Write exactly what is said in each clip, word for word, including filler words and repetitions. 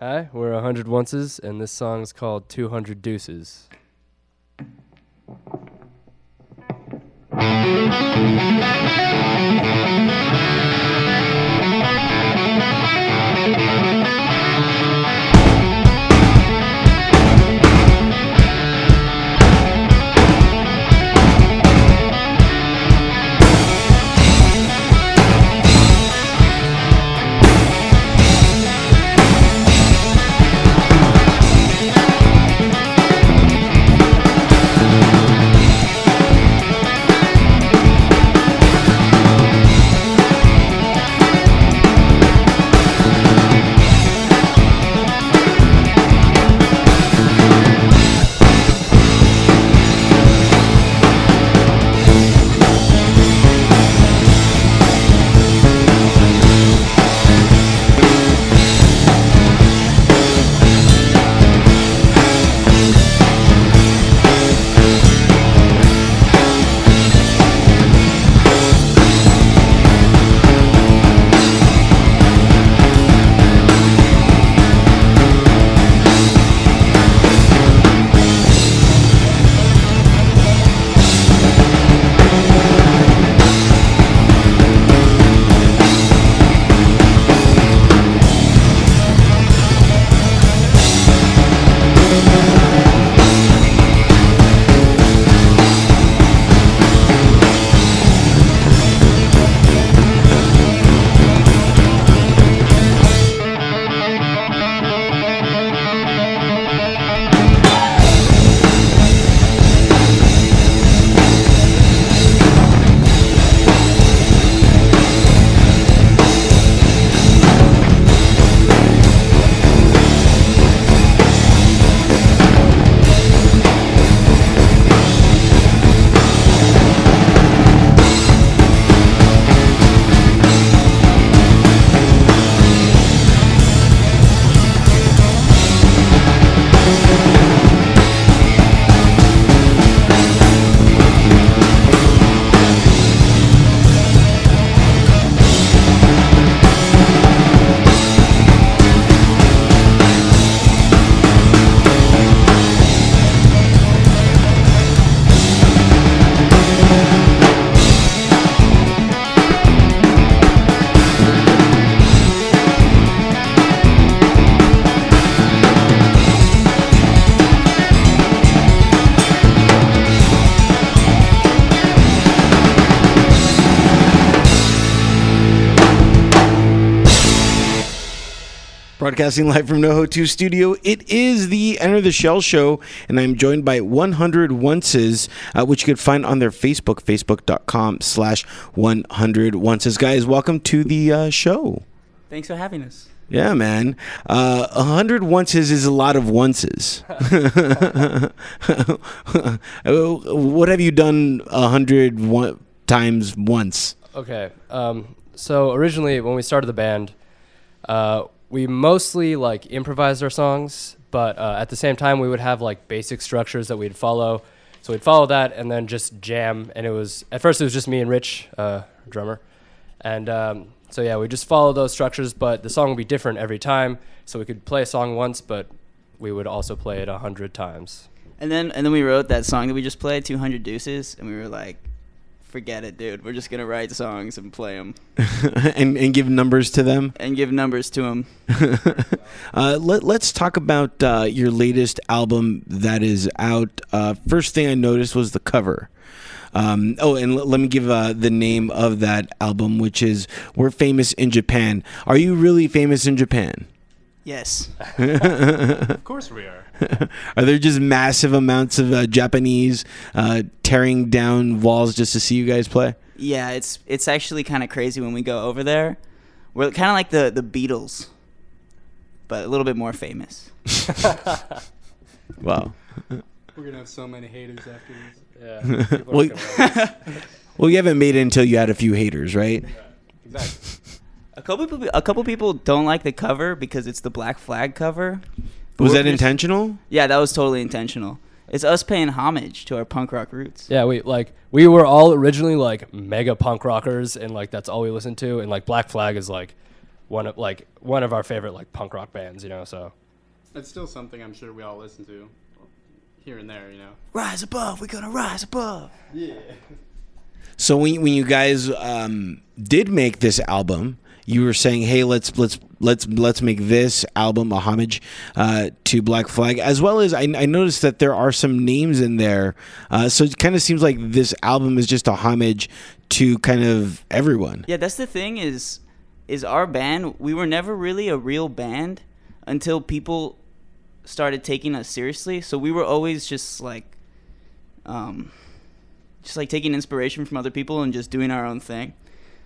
Hi, we're one hundred Onces, and this song's called two hundred Deuces. Broadcasting live from NoHo two Studio, it is the Enter the Shell show, and I'm joined by one hundred Onces, uh, which you can find on their Facebook, facebook.com slash 100 Onces. Guys, welcome to the uh, show. Thanks for having us. Yeah, man. Uh, one hundred Onces is a lot of onces. What have you done one hundred one times once? Okay, um, so originally when we started the band, uh, we mostly like improvised our songs, but uh, at the same time we would have like basic structures that we'd follow. So we'd follow that and then just jam. And it was, at first it was just me and Rich, uh, drummer. And um, so yeah, we just follow those structures, but the song would be different every time. So we could play a song once, but we would also play it a hundred times. And then and then we wrote that song that we just played, two hundred Deuces, and we were like, forget it, dude. We're just going to write songs and play them. and, and give numbers to them? And give numbers to them. uh, let, let's talk about uh, your latest album that is out. Uh, first thing I noticed was the cover. Um, oh, and l- let me give uh, the name of that album, which is We're Famous in Japan. Are you really famous in Japan? Yes. Of course we are. Are there just massive amounts of uh, Japanese uh, tearing down walls just to see you guys play? Yeah, it's it's actually kind of crazy when we go over there. We're kind of like the, the Beatles, but a little bit more famous. Wow. We're going to have so many haters after this. Yeah. people are Well, gonna- well, you haven't made it until you had a few haters, right? Exactly. A couple people, a couple people don't like the cover because it's the Black Flag cover. But Was we're that just- intentional? Yeah, that was totally intentional. It's us paying homage to our punk rock roots. Yeah, we like we were all originally like mega punk rockers, and like that's all we listened to, and like Black Flag is like one of like one of our favorite like punk rock bands, you know. So It's still something I'm sure we all listen to here and there, you know. Rise above, we're gonna rise above. Yeah. So when when you guys um, did make this album, you were saying, "Hey, let's let's let's let's make this album a homage uh, to Black Flag," as well as I, I noticed that there are some names in there. Uh, so it kind of seems like this album is just a homage to kind of everyone. Yeah, that's the thing is, is our band, we were never really a real band until people started taking us seriously. So we were always just like, um, just like taking inspiration from other people and just doing our own thing.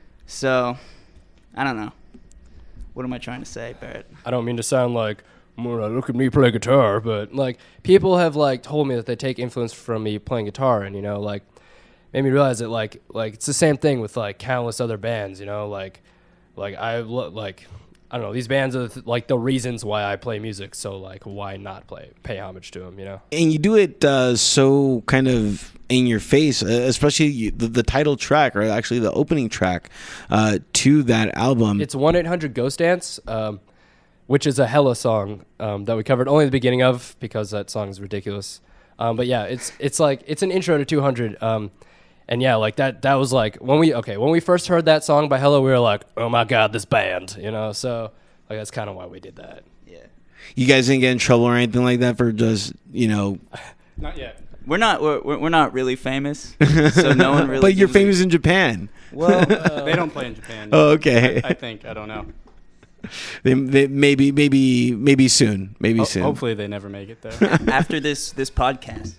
So, I don't know. What am I trying to say, Barrett? I don't mean to sound like, "Well, look at me play guitar," but like people have like told me that they take influence from me playing guitar, and you know, like made me realize that like like it's the same thing with like countless other bands, you know, like like I lo- like I don't know, these bands are th- like the reasons why I play music, so like why not play pay homage to them, you know? And you do it uh, so kind of in your face, uh, especially you, the, the title track, or actually the opening track uh, to that album. It's one eight hundred Ghost Dance, um, which is a Hella song um, that we covered only the beginning of because that song is ridiculous. Um, but yeah, it's it's like it's an intro to two hundred. Um, and yeah, like that that was like when we okay when we first heard that song by Hella, we were like, oh my god, this band, you know. So like that's kind of why we did that. Yeah. You guys didn't get in trouble or anything like that for just, you know. Not yet. We're not we're, we're we're not really famous, so no one really. But you're gives a- famous in Japan. Well, They don't play in Japan. Oh, okay. I, I think. I don't know. They, they, maybe, maybe, maybe soon. Maybe Ho- soon. hopefully they never make it there. after this this podcast.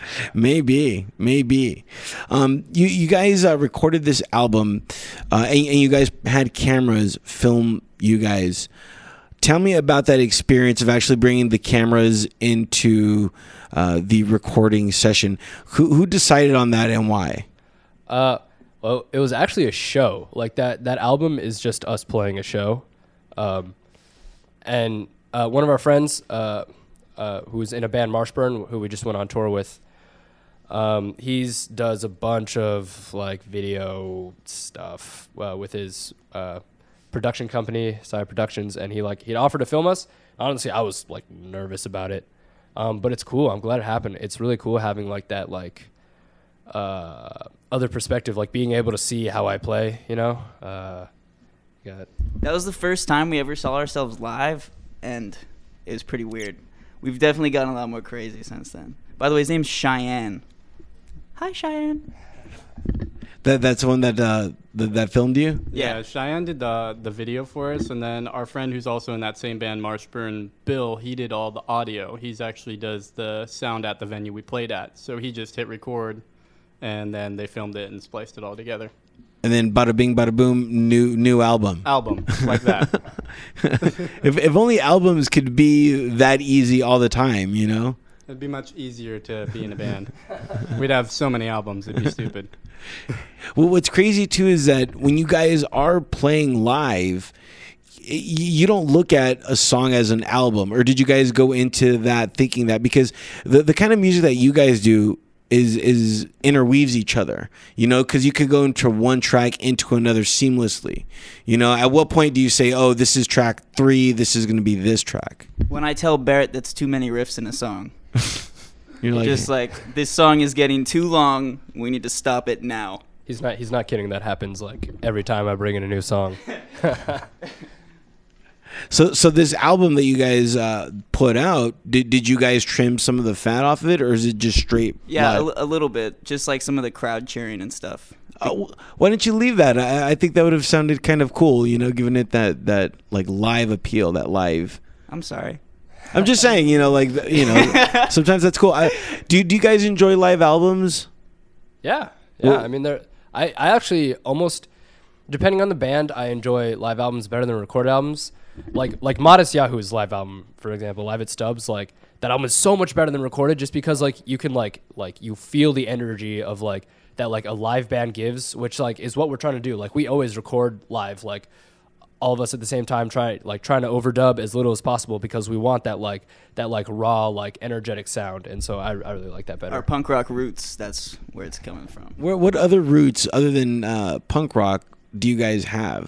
Maybe, maybe. Um, you you guys uh, recorded this album, uh, and, and you guys had cameras film you guys. Tell me about that experience of actually bringing the cameras into uh, the recording session. Who who decided on that and why? Uh, well, it was actually a show. Like that that album is just us playing a show, um, and uh, one of our friends uh, uh, who's in a band, Marshburn, who we just went on tour with. Um, he's does a bunch of like video stuff uh, with his uh, production company, Side Productions, and he like he'd offered to film us. Honestly, I was like nervous about it, um, but it's cool. I'm glad it happened. It's really cool having like that like uh, other perspective, like being able to see how I play. You know, uh, got That was the first time we ever saw ourselves live, and it was pretty weird. We've definitely gotten a lot more crazy since then. By the way, his name's Cheyenne. Hi, Cheyenne. That that's the one that uh, that, that filmed you. Yeah, Yeah. Cheyenne did the the video for us, and then our friend who's also in that same band, Marshburn, Bill, he did all the audio. He's actually does the sound at the venue we played at. So he just hit record, and then they filmed it and spliced it all together. And then bada bing, bada boom, new new album. Album like that. if if only albums could be that easy all the time, you know. It'd be much easier to be in a band. We'd have so many albums. It'd be stupid. Well, what's crazy too is that when you guys are playing live, y- you don't look at a song as an album, or did you guys go into that thinking that? Because the the kind of music that you guys do is is interweaves each other, you know, because you could go into one track into another seamlessly. You know, at what point do you say, oh, this is track three, this is going to be this track? When I tell Barrett that's too many riffs in a song. You're like, Just like, this song is getting too long. We need to stop it now. he's not he's not kidding. That happens like every time I bring in a new song. So, so this album that you guys uh, put out, did did you guys trim some of the fat off of it, or is it just straight? Yeah, a, live? li- a little bit. Just like some of the crowd cheering and stuff. Uh, why didn't you leave that? I, I think that would have sounded kind of cool, you know, giving it that that like live appeal, that live. I'm sorry. I'm just saying, you know, like you know, sometimes that's cool. I, do do you guys enjoy live albums? Yeah, yeah. Well- I mean, there. I, I actually almost, depending on the band, I enjoy live albums better than recorded albums. Like like Modest Yahoo's live album, for example, Live at Stubbs. Like that album is so much better than recorded, just because like you can like like you feel the energy of like that like a live band gives, which like is what we're trying to do. Like we always record live, like all of us at the same time, try like trying to overdub as little as possible because we want that like that like raw like energetic sound, and so I I really like that better. Our punk rock roots, that's where it's coming from. Where what other roots other than uh, punk rock do you guys have?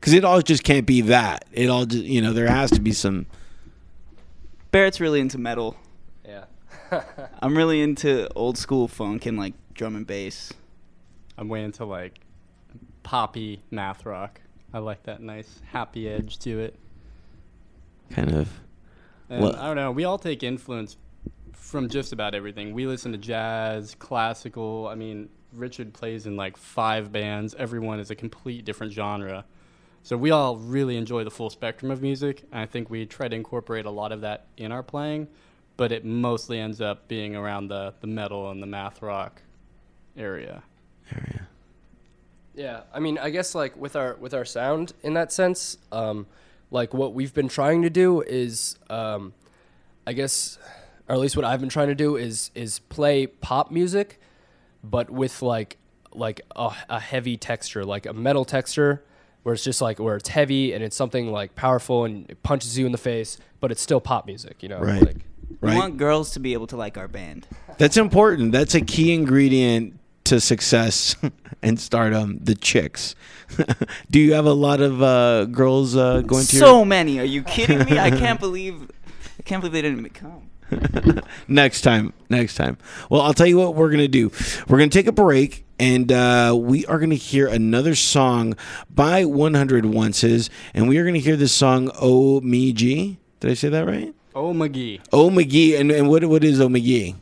Because it all just can't be that. It all just, you know, there has to be some. Barrett's really into metal. Yeah. I'm really into old school funk and like drum and bass. I'm way into like poppy math rock. I like that nice happy edge to it. Kind of. And Well- I don't know. We all take influence from just about everything. We listen to jazz, classical. I mean, Richard plays in like five bands. Everyone is a complete different genre. So we all really enjoy the full spectrum of music. And I think we try to incorporate a lot of that in our playing, but it mostly ends up being around the, the metal and the math rock area. Area. Yeah, I mean, I guess like with our with our sound in that sense, um, like what we've been trying to do is, um, I guess, or at least what I've been trying to do is is play pop music, but with like like a, a heavy texture, like a metal texture, where it's just like where it's heavy and it's something like powerful and it punches you in the face, but it's still pop music, you know? Right. Like, We Right. want girls to be able to like our band. That's important. That's a key ingredient to success and stardom. The chicks. Do you have a lot of uh, girls uh, going to So your... many. Are you kidding me? I can't believe I can't believe they didn't even come. Next time. Next time. Well, I'll tell you what we're going to do. We're going to take a break, and uh, we are going to hear another song by one hundred Onces, and we are going to hear this song, Oh Me G. Did I say that right? Oh, McGee. Oh McGee. And, and what what is Oh McGee?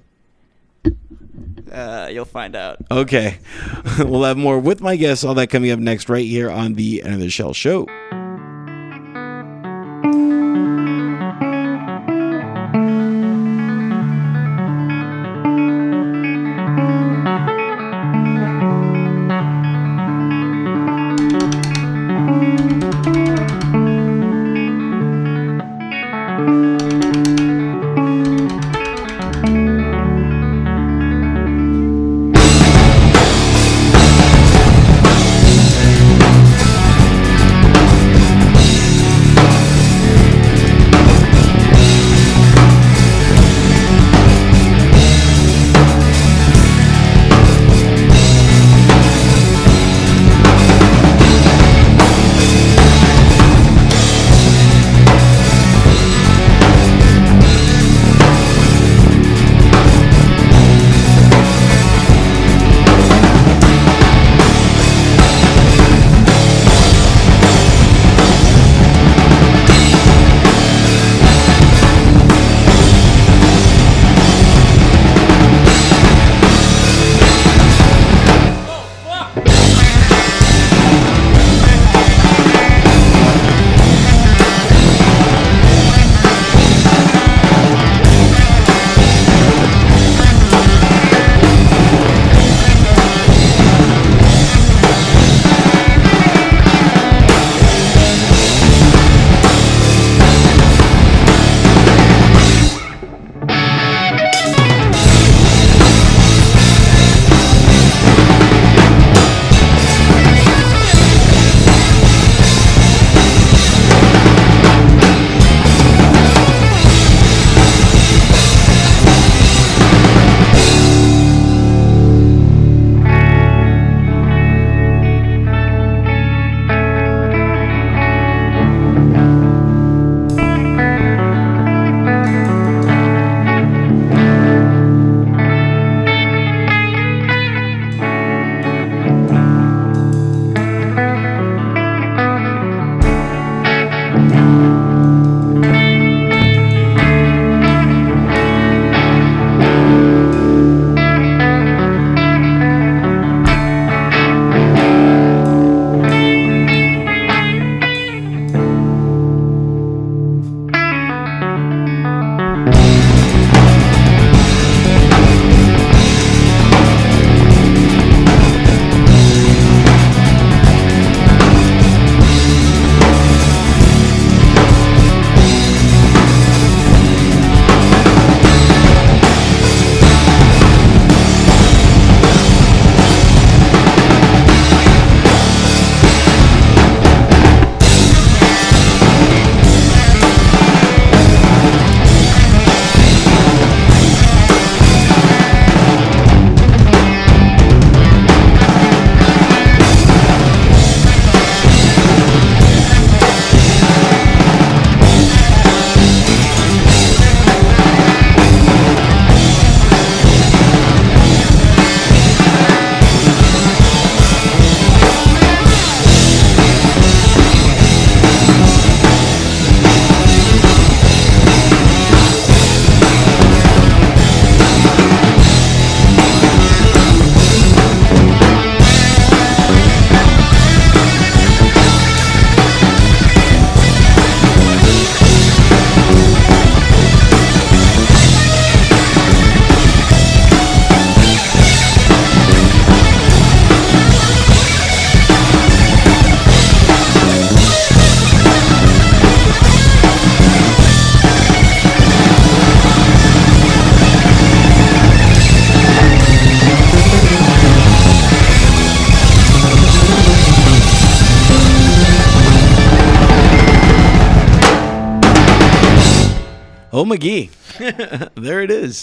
Uh, you'll find out. Okay. We'll have more with my guests, all that coming up next right here on the End of the Shell Show. Oh, McGee. There it is.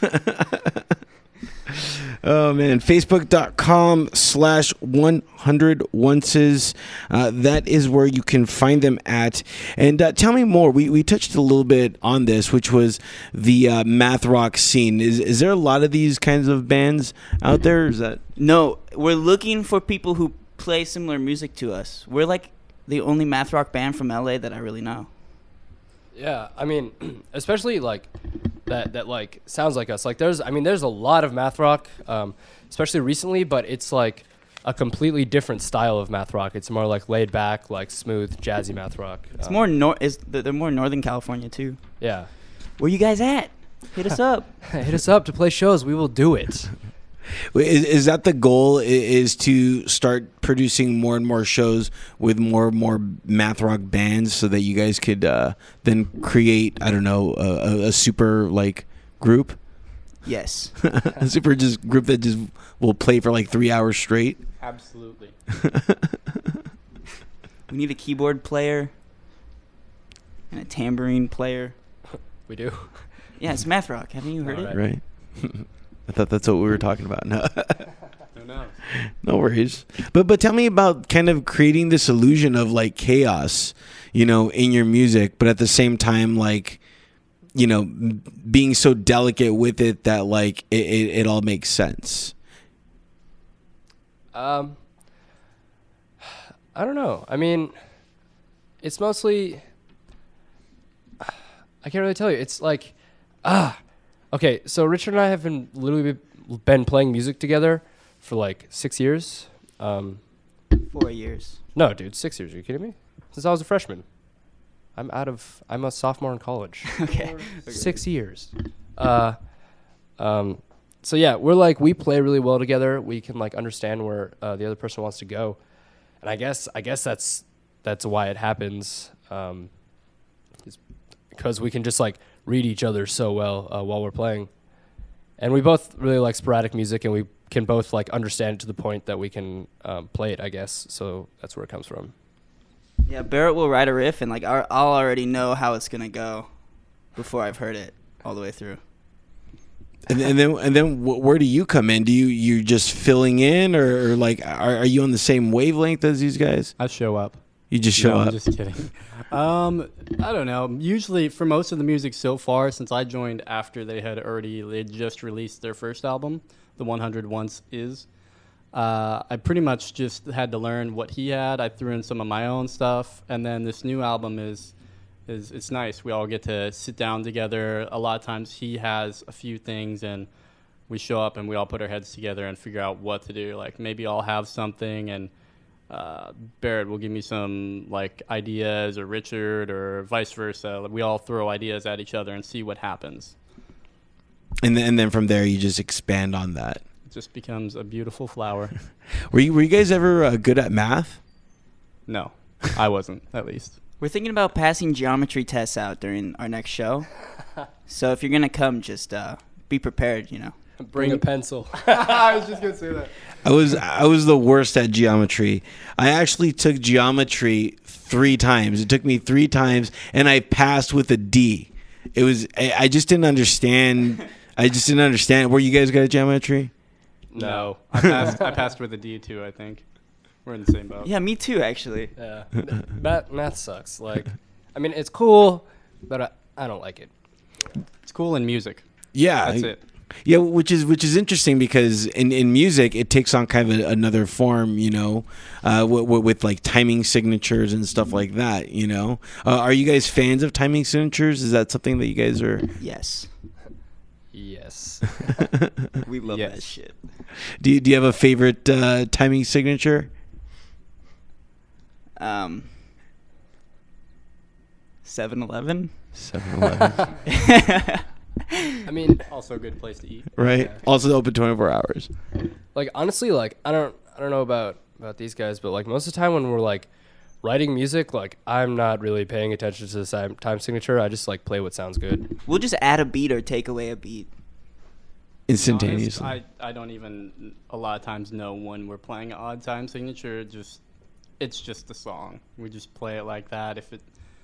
Oh, man. Facebook.com slash 100 onces. Uh, that is where you can find them at. And uh, tell me more. We we touched a little bit on this, which was the uh, math rock scene. Is is there a lot of these kinds of bands out there? Is that... No, we're looking for people who play similar music to us. We're like the only math rock band from L A that I really know. Yeah, I mean, especially like that that like sounds like us. Like there's I mean there's a lot of math rock, um, especially recently, but it's like a completely different style of math rock. It's more like laid back, like smooth, jazzy math rock. It's Um, more nor is they're more Northern California too. Yeah. Where you guys at? Hit us up. Hit us up to play shows. We will do it. Wait, Is, is that the goal? i- Is to start producing more and more shows with more and more math rock bands, so that you guys could uh, then create, I don't know, a, a, a super like group, Yes. a super just group that just will play for like three hours straight. Absolutely. We need a keyboard player and a tambourine player. We do. Yeah, it's math rock. Haven't you heard All it? Right. I thought that's what we were talking about. No. Who knows? No worries. But but tell me about kind of creating this illusion of like chaos, you know, in your music, but at the same time, like, you know, m- being so delicate with it that like it, it, it all makes sense. Um, I don't know. I mean, it's mostly. I can't really tell you. It's like, ah, okay. So Richard and I have been literally be- been playing music together for like six years. Um, Four years. no, dude, six years. Are you kidding me? Since I was a freshman. I'm out of. I'm a sophomore in college. Okay. Six years. Uh, um, so yeah, we're like we play really well together. We can like understand where uh, the other person wants to go, and I guess I guess that's that's why it happens. Um, because we can just like read each other so well uh, while we're playing, and we both really like sporadic music, and we can both like understand it to the point that we can um, play it. I guess so. That's where it comes from. Yeah, Barrett will write a riff, and like I'll I'll already know how it's gonna go before I've heard it all the way through. And, and then and then wh- where do you come in? Do you you just filling in, or, or like are, are you on the same wavelength as these guys? I show up. You just show no, up. I'm just kidding. Um, I don't know. Usually, for most of the music so far, since I joined after they had already they had just released their first album, the one hundred Once Is. Uh, I pretty much just had to learn what he had. I threw in some of my own stuff, and then this new album is is it's nice. We all get to sit down together. A lot of times, he has a few things, and we show up and we all put our heads together and figure out what to do. Like maybe I'll have something and. Uh, Barrett will give me some like ideas, or Richard, or vice versa. We all throw ideas at each other and see what happens. And then, and then from there, you just expand on that. It just becomes a beautiful flower. Were you were you guys ever uh, good at math? No, I wasn't, at least. We're thinking about passing geometry tests out during our next show. So if you're gonna come, just uh, be prepared. You know. Bring a pencil. I was just gonna say that. I was I was the worst at geometry. I actually took geometry three times. It took me three times, and I passed with a D. It was I, I just didn't understand. I just didn't understand. Were you guys good at geometry? No. I passed. I passed with a D too. I think we're in the same boat. Yeah, me too, actually. Yeah. math, math sucks. Like, I mean, it's cool, but I, I don't like it. It's cool in music. Yeah, That's I- it. Yeah, which is which is interesting because in, in music it takes on kind of a, another form, you know, uh, w- w- with like timing signatures and stuff like that. You know, uh, are you guys fans of timing signatures? Is that something that you guys are? Yes. Yes. We love Yes. that shit. Do you, do you have a favorite uh, timing signature? Um. seven eleven seven eleven I mean, Also a good place to eat. Right. Yeah. Also open twenty-four hours. like honestly, like I don't, I don't know about about these guys, but like most of the time when we're like writing music, like I'm not really paying attention to the time, time signature. I just like play what sounds good. We'll just add a beat or take away a beat. Instantaneously. Honest, I, I don't even a lot of times know when we're playing an odd time signature. Just it's just the song. We just play it like that. If it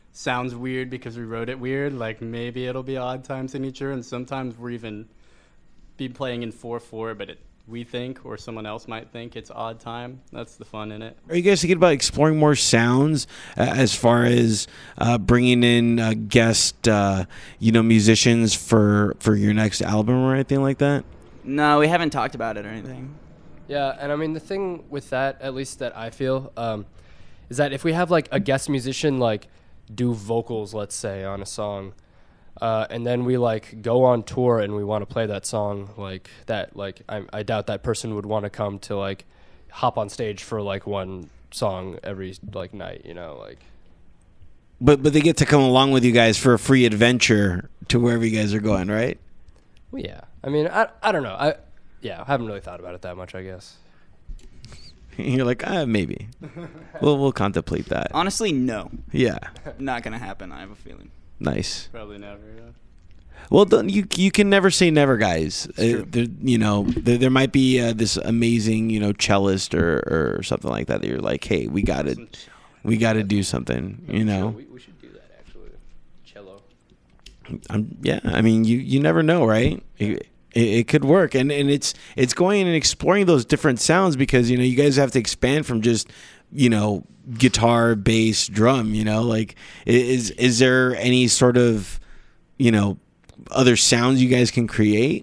sounds weird because we wrote it weird. Like maybe it'll be odd time signature, and sometimes we're even be playing in four four, but it, we think or someone else might think it's odd time. That's the fun in it. Are you guys thinking about exploring more sounds uh, as far as uh, bringing in uh, guest, uh, you know, musicians for for your next album or anything like that? No, we haven't talked about it or anything. Yeah, and I mean the thing with that, at least that I feel, um, is that if we have like a guest musician like do vocals, let's say, on a song, uh, and then we like go on tour and we want to play that song, like that, like I, I doubt that person would want to come to like hop on stage for like one song every like night, you know, like. But but they get to come along with you guys for a free adventure to wherever you guys are going, right? Well, yeah, I mean I I don't know I. Yeah, I haven't really thought about it that much, I guess. You're like, ah, maybe. we'll we'll contemplate that. Honestly, no. Yeah. Not gonna happen. I have a feeling. Nice. Probably never. Yeah. Well, don't, you you can never say never, guys. Uh, there, you know, there, there might be uh, this amazing, you know, cellist or, or something like that that you're like, hey, we got to we got to do something. You know. We, we should do that actually. Cello. I'm, yeah, I mean, you you never know, right? It, it, it could work, and and it's it's going and exploring those different sounds because you know you guys have to expand from just you know guitar, bass, drum. You know, like is is there any sort of you know other sounds you guys can create?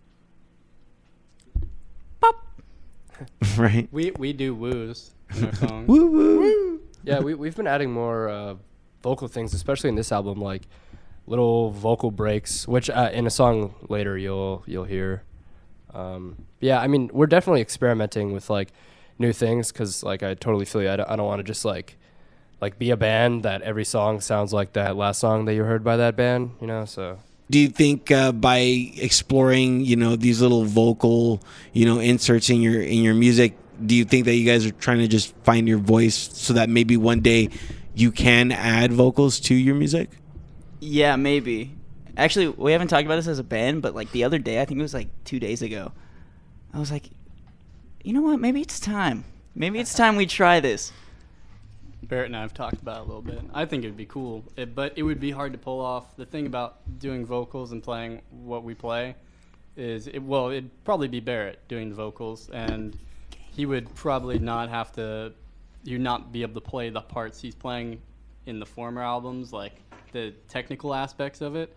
Pop. Right. We we do woos in our songs. Woo woo. Yeah, we we've been adding more uh, vocal things, especially in this album, like little vocal breaks, which uh, in a song later you'll you'll hear. Um, yeah, I mean we're definitely experimenting with like new things because like I totally feel you. I don't, I don't want to just like like be a band that every song sounds like that last song that you heard by that band, you know. So Do you think uh, by exploring you know these little vocal you know inserts in your in your music, do you think that you guys are trying to just find your voice so that maybe one day you can add vocals to your music? Yeah, maybe. Actually, we haven't talked about this as a band, but like the other day, I think it was like two days ago, I was like, you know what? Maybe it's time. Maybe it's time we try this. Barrett and I have talked about it a little bit. I think it would be cool, it, but it would be hard to pull off. The thing about doing vocals and playing what we play is, it, well, it'd probably be Barrett doing the vocals, and he would probably not have to, you'd not be able to play the parts he's playing in the former albums, like the technical aspects of it.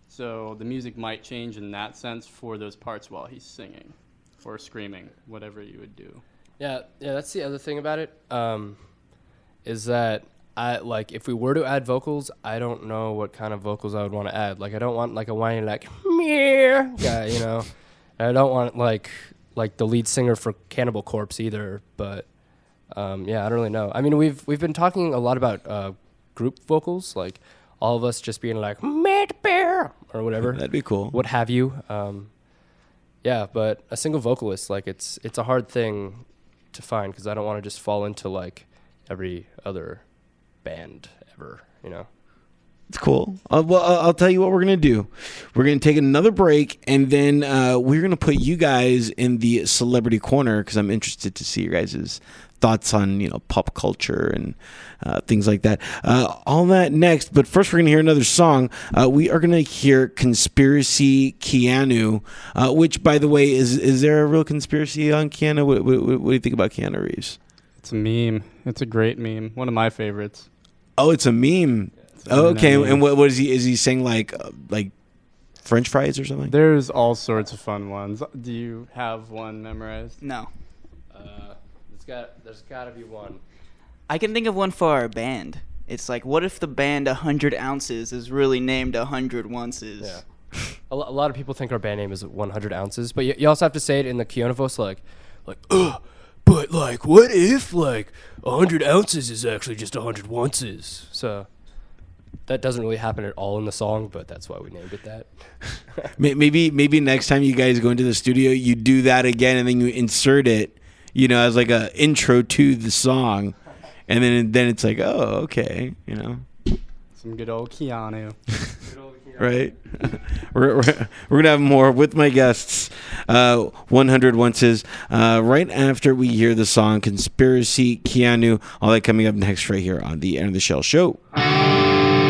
So the music might change in that sense for those parts while he's singing or screaming, whatever you would do. yeah, yeah, that's the other thing about it. Um, is that I like if we were to add vocals, I don't know what kind of vocals I would want to add. Like I don't want like a whiny like meow guy, you know. And I don't want like like the lead singer for Cannibal Corpse either. But um, yeah, I don't really know. I mean, we've we've been talking a lot about uh, group vocals, like all of us just being like "Mad Bear" or whatever. That'd be cool. What have you? Um, yeah, but a single vocalist, like it's it's a hard thing to find because I don't want to just fall into like every other band ever, you know. It's cool. Uh, well, uh, I'll tell you what we're going to do. We're going to take another break, and then uh, we're going to put you guys in the celebrity corner because I'm interested to see your guys' thoughts on, you know, pop culture and uh, things like that. Uh, all that next, but first we're going to hear another song. Uh, we are going to hear Conspiracy Keanu, uh, which, by the way, is is there a real conspiracy on Keanu? What, what, what do you think about Keanu Reeves? It's a meme. It's a great meme. One of my favorites. Oh, it's a meme. Oh, okay, and what, what is he? Is he saying like uh, like French fries or something? There's all sorts of fun ones. Do you have one memorized? No. Uh, there's got there's got to be one. I can think of one for our band. It's like, what if the band one hundred Ounces is really named one hundred Onces? Yeah. a, lo- a lot of people think our band name is one hundred ounces, but you, you also have to say it in the Keanu voice, like, like, ugh, but like, what if like one hundred ounces is actually just one hundred onces? So that doesn't really happen at all in the song, but that's why we named it that. Maybe maybe next time you guys go into the studio, you do that again, and then you insert it, you know, as like a intro to the song, and then then it's like, oh, okay, you know, some good old Keanu. right? we're, we're we're gonna have more with my guests, uh, one hundred Onces, uh, right after we hear the song "Conspiracy Keanu." All that coming up next, right here on the End of the Shell Show.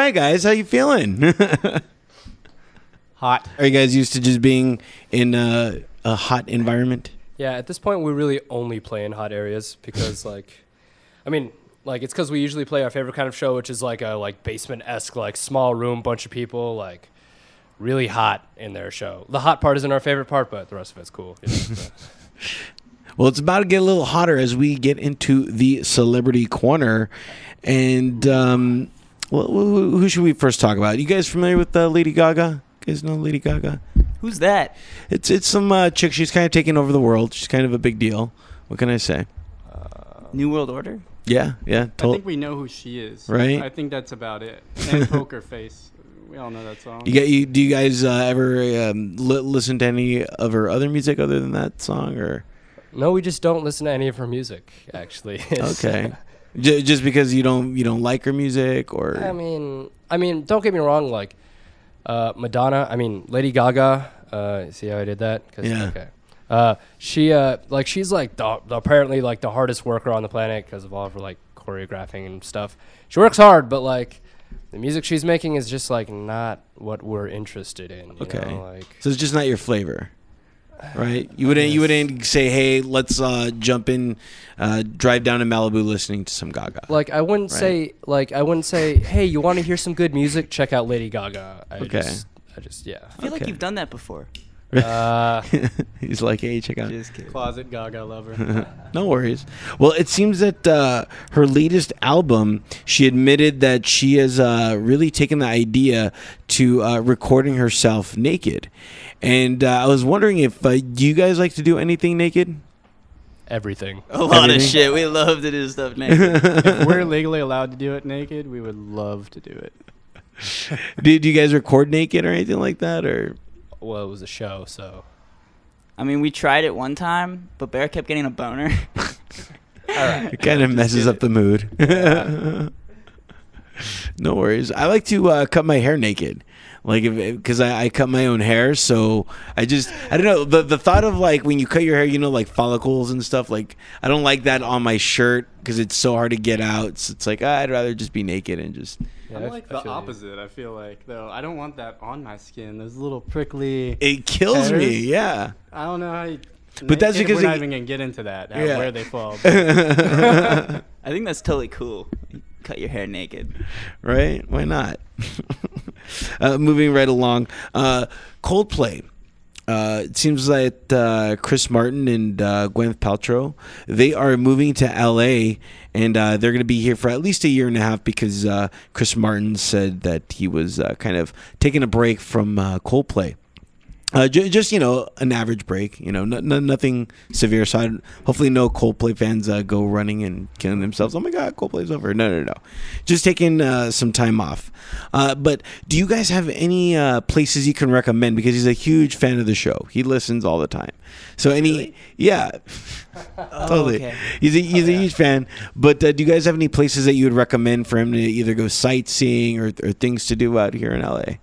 Hi guys, how you feeling? Hot. Are you guys used to just being in a, a hot environment? Yeah, at this point, we really only play in hot areas because, like, I mean, like, it's because we usually play our favorite kind of show, which is like a like basement-esque, like small room, bunch of people, like really hot in their show. The hot part isn't our favorite part, but the rest of it's cool. You know, so. Well, it's about to get a little hotter as we get into the celebrity corner. And um, well, who who should we first talk about? You guys familiar with uh, Lady Gaga? You guys know Lady Gaga? Who's that? It's it's some uh, chick. She's kind of taking over the world. She's kind of a big deal. What can I say? New World Order? Yeah, yeah. I Tol- think we know who she is. Right? I think that's about it. And Poker Face. We all know that song. You get you? Do you guys uh, ever um, li- listen to any of her other music other than that song? Or No, we just don't listen to any of her music, actually. It's- okay, J- just because you don't you don't like her music, or I mean, I mean, don't get me wrong. Like, uh, Madonna. I mean, Lady Gaga. Uh, see how I did that? 'Cause- Yeah. Okay. Uh, she uh, like she's like the, the apparently like the hardest worker on the planet because of all of her like choreographing and stuff. She works hard, but like the music she's making is just like not what we're interested in. You Okay. know? Like, so it's just not your flavor, right? You wouldn't you wouldn't say, hey, let's uh, jump in, uh, drive down to Malibu listening to some Gaga. like I wouldn't Right. say like I wouldn't say, hey, you want to hear some good music? Check out Lady Gaga. I Okay. Just, I just yeah. I feel like Okay. you've done that before. Uh, He's like, hey, check out. Just kidding. Closet Gaga lover. No worries. Well, it seems that uh, her latest album, she admitted that she has uh, really taken the idea to uh, recording herself naked. And uh, I was wondering if uh, do you guys like to do anything naked? everything. A lot Everything? of shit. We love to do stuff naked. If we're legally allowed to do it naked, we would love to do it. do, do you guys record naked or anything like that? Or Well, it was a show, so I mean, we tried it one time, but Bear kept getting a boner. it kind of messes up the mood. No worries. I like to uh, cut my hair naked, like because I, I cut my own hair. So I just I don't know the the thought of like when you cut your hair, you know, like follicles and stuff. Like I don't like that on my shirt because it's so hard to get out. So it's like ah, I'd rather just be naked and just. yeah, I'm I- like I the feel you. opposite, I feel like, though. I don't want that on my skin. Those little prickly... It kills me. Hairs? Yeah. I don't know how you... But that's naked- because We're not it- even going to get into that, how, Yeah. where they fall. but- I think that's totally cool. Cut your hair naked. Right? Why not? uh, moving right along, uh, Coldplay. Uh, it seems that uh, Chris Martin and uh, Gwyneth Paltrow, they are moving to L A, and uh, they're going to be here for at least a year and a half because uh, Chris Martin said that he was uh, kind of taking a break from uh, Coldplay. Uh, j- just, you know, an average break, you know, n- n- nothing severe. So I, hopefully no Coldplay fans uh, go running and killing themselves. Oh my God, Coldplay's over. No, no, no. Just taking uh, some time off. Uh, but do you guys have any uh, places you can recommend? Because he's a huge fan of the show. He listens all the time. So any, Really? yeah, totally. okay. He's a, he's a huge fan. But uh, do you guys have any places that you would recommend for him to either go sightseeing or, or things to do out here in L A?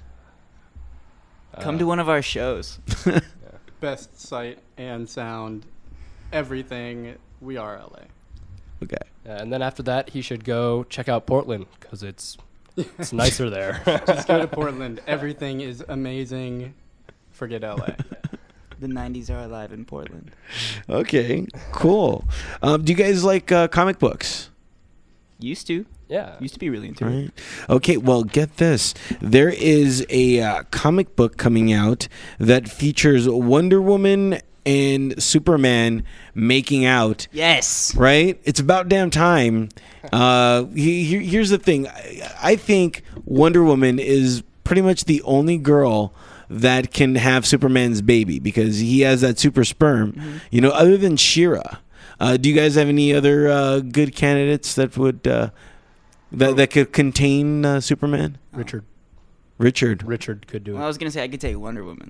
Come to one of our shows. Best sight and sound, everything. We are L A. Okay. Yeah, and then after that, he should go check out Portland because it's it's nicer there. Just go to Portland. Everything is amazing. Forget L A. The nineties are alive in Portland. Okay, cool. Um, do you guys like uh, comic books? Used to. Yeah. Used to be really into it. Right. Okay, well, get this. There is a uh, comic book coming out that features Wonder Woman and Superman making out. Yes. Right? It's about damn time. Uh, he, he- here's the thing. I, I think Wonder Woman is pretty much the only girl that can have Superman's baby because he has that super sperm. Mm-hmm. You know, other than She-Ra. Uh, do you guys have any other uh, good candidates that would uh, that that could contain uh, Superman? Richard Richard. Richard could do Well, I it. was gonna say I could take Wonder Woman.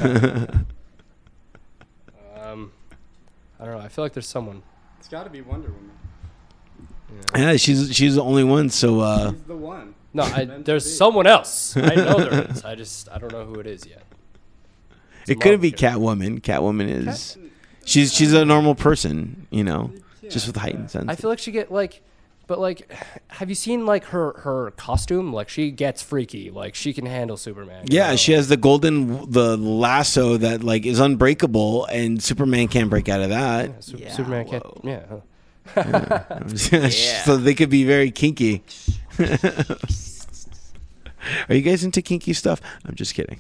Um, I don't know. I feel like there's someone. It's got to be Wonder Woman. Yeah, she's she's the only one. So uh, She's the one. No, I, Meant to there's be. someone else. I know there is. I just I don't know who it is yet. It's a it couldn't be Marvel Catwoman. Catwoman is she's she's a normal person, you know, just with heightened sense. I feel like she get like But like, have you seen like her her costume? Like she gets freaky. Like she can handle Superman. you Yeah, know? she has the golden the lasso that like is unbreakable, and Superman can't break out of that. Su- Yeah, Superman can't. whoa. Yeah. So they could be very kinky. Are you guys into kinky stuff? I'm just kidding.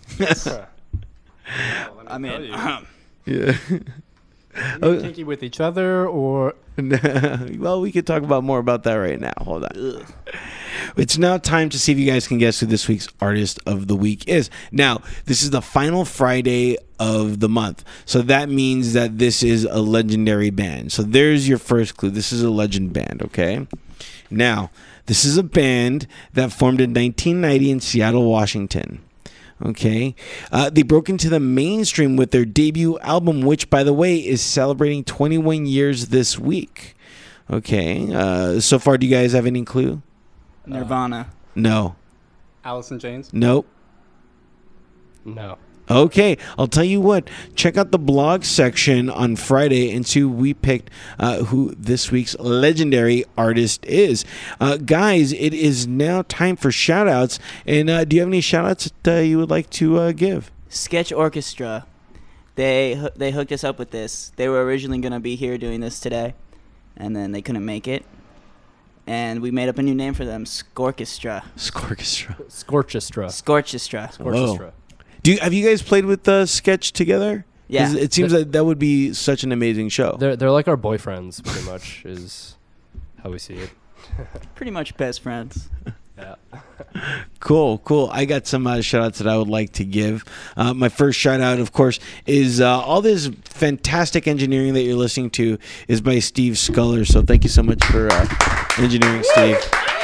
I mean, Yeah. Are you kinky with each other, or Well, we could talk about more about that right now. Hold on. It's now time to see if you guys can guess who this week's artist of the week is. Now, this is the final Friday of the month. So that means that this is a legendary band. So there's your first clue. This is a legend band, okay? Now, this is a band that formed in nineteen ninety in Seattle, Washington. Okay, uh, they broke into the mainstream with their debut album, which, by the way, is celebrating twenty-one years this week. Okay, uh, so far, do you guys have any clue? Nirvana. No. Alice in Chains? Nope. No. Okay, I'll tell you what. Check out the blog section on Friday and see who we picked uh, who this week's legendary artist is. Uh, guys, it is now time for shout-outs. And uh, do you have any shout-outs that uh, you would like to uh, give? Sketch Orchestra. They hoo- they hooked us up with this. They were originally going to be here doing this today, and then they couldn't make it. And we made up a new name for them, Scorchestra. Scorchestra. Scorchestra. Scorchestra. Scorchestra. Do you, have you guys played with the Sketch together? Yeah. 'Cause it seems The- like that would be such an amazing show. They're they're like our boyfriends, pretty much, is how we see it. Pretty much best friends. Yeah. Cool, cool. I got some uh, shout outs that I would like to give. Uh, my first shout out, of course, is uh, all this fantastic engineering that you're listening to is by Steve Sculler. So thank you so much for uh, engineering, Steve.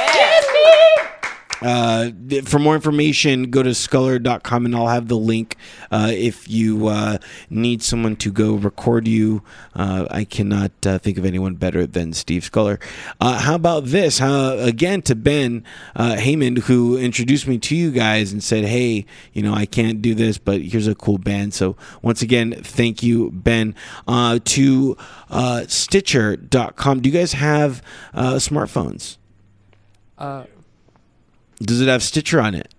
Uh, th- for more information, go to sculler dot com and I'll have the link uh, if you uh, need someone to go record you. Uh, I cannot uh, think of anyone better than Steve Sculler. Uh, how about this? Uh, again, to Ben uh, Heyman, who introduced me to you guys and said, hey, you know, I can't do this, but here's a cool band. So once again, thank you, Ben. Uh, to uh, stitcher dot com. Do you guys have uh, smartphones? Uh, Does it have Stitcher on it?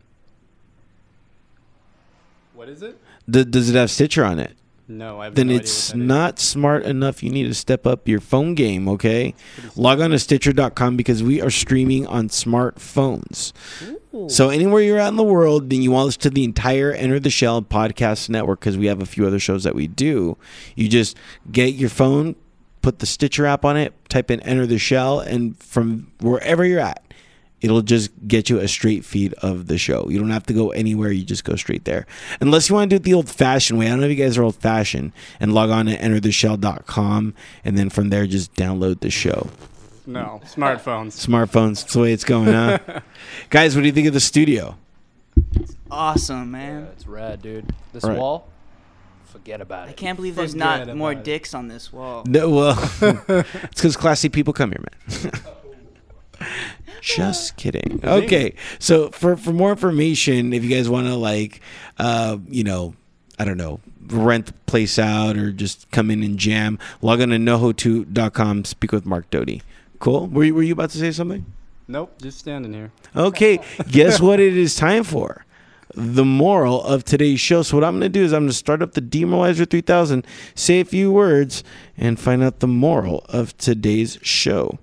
What is it? D- does it have Stitcher on it? No, I have Then no it's idea what that is. not smart enough. You need to step up your phone game, okay? Log on to stitcher dot com because we are streaming on smartphones. So anywhere you're at in the world and you want to listen to the entire Enter the Shell podcast network, because we have a few other shows that we do, you just get your phone, put the Stitcher app on it, type in Enter the Shell, and from wherever you're at, it'll just get you a straight feed of the show. You don't have to go anywhere. You just go straight there. Unless you want to do it the old-fashioned way. I don't know if you guys are old-fashioned. And log on to enter the shell dot com. And then from there, just download the show. No, smartphones. Smartphones. That's the way it's going, huh? Guys, what do you think of the studio? Awesome, yeah, man. it's rad, dude. This Right. wall, forget about I it. can't believe there's Forget not more about it. dicks on this wall. No, well, it's because classy people come here, man. Just kidding. Okay, so for for more information, if you guys want to like, uh, you know, I don't know, rent the place out or just come in and jam, log on to noho two dot com. Speak with Mark Doty. Cool. Were you, were you about to say something? Nope, just standing here. Okay, guess what it is time for? The moral of today's show. So what I'm going to do is I'm going to start up the Demoralizer three thousand, say a few words, and find out the moral of today's show.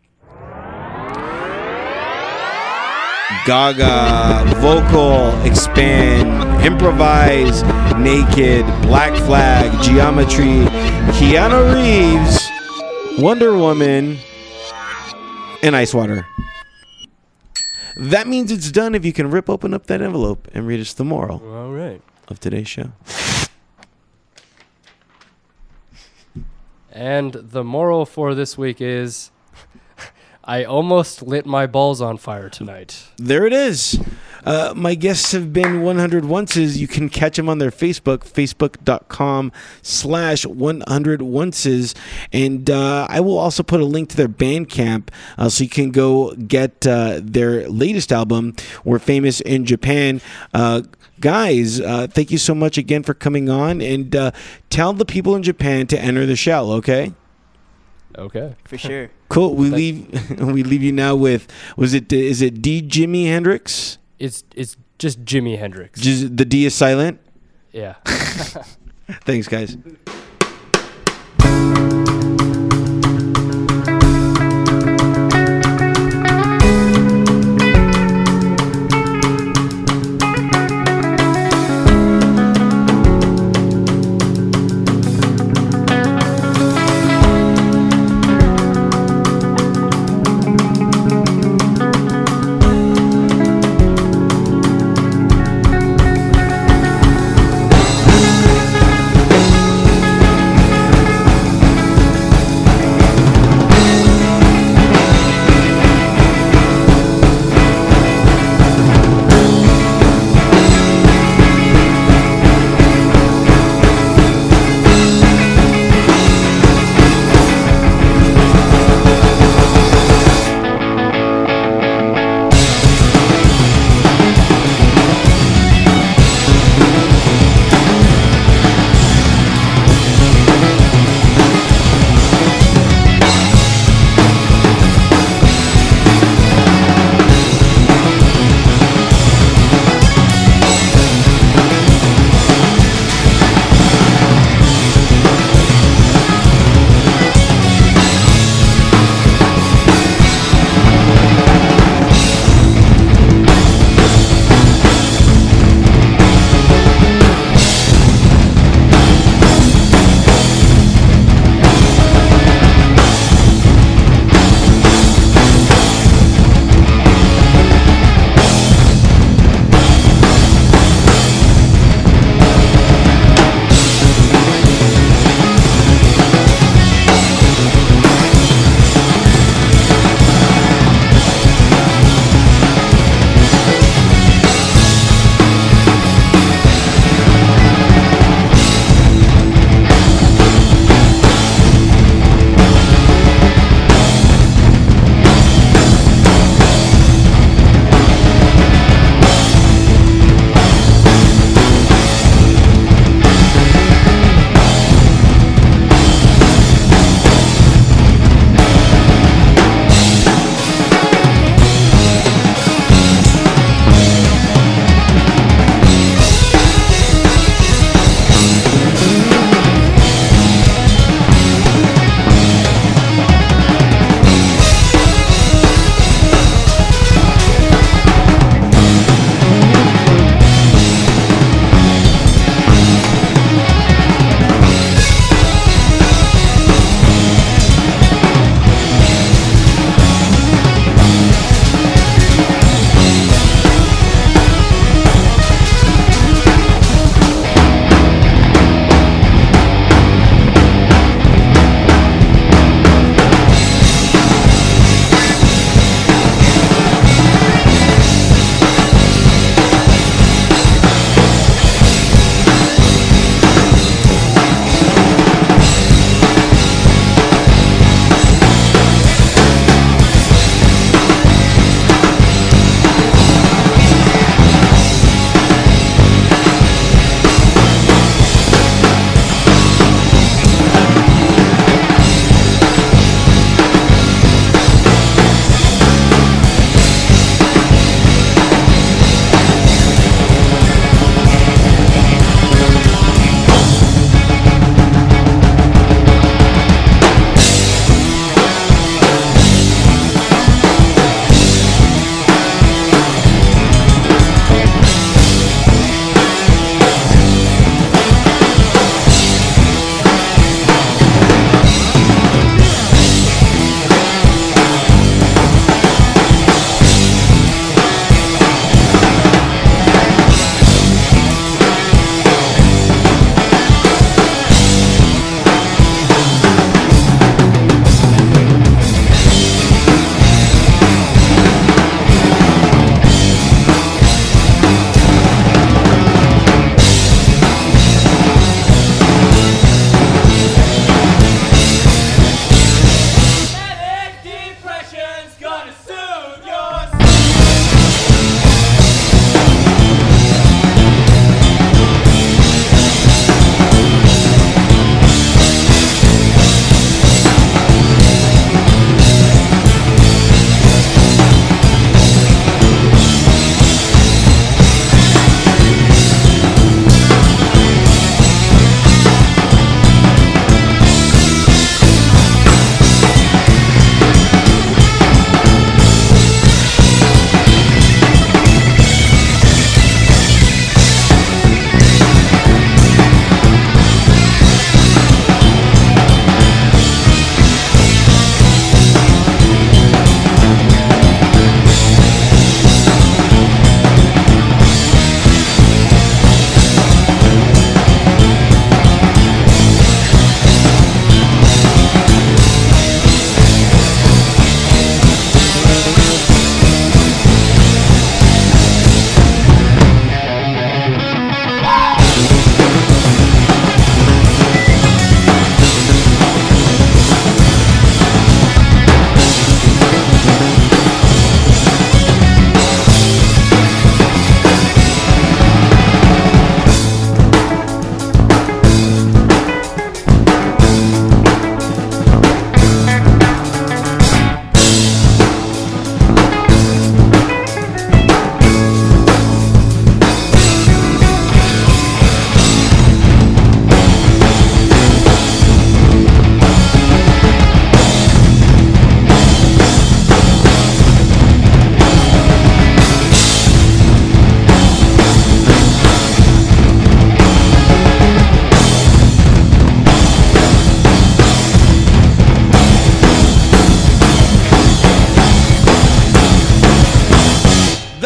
Gaga, vocal, expand, improvise, naked, Black Flag, geometry, Keanu Reeves, Wonder Woman, and Ice Water. That means it's done if you can rip open up that envelope and read us the moral All right. of today's show. And the moral for this week is I almost lit my balls on fire tonight. There it is. Uh, my guests have been one hundred Onces. You can catch them on their Facebook, facebook.com slash 100 Onces. And uh, I will also put a link to their Bandcamp uh, so you can go get uh, their latest album, We're Famous in Japan. Uh, guys, uh, thank you so much again for coming on. And uh, tell the people in Japan to enter the shell, okay? Okay. for sure. Cool. We leave we leave you now with was it is it D Jimi Hendrix? It's it's just Jimi Hendrix. Just, the D is silent. Yeah. Thanks, guys.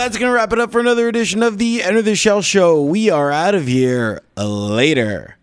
that's going to wrap it up for another edition of the Enter the Shell Show. We are out of here. Later.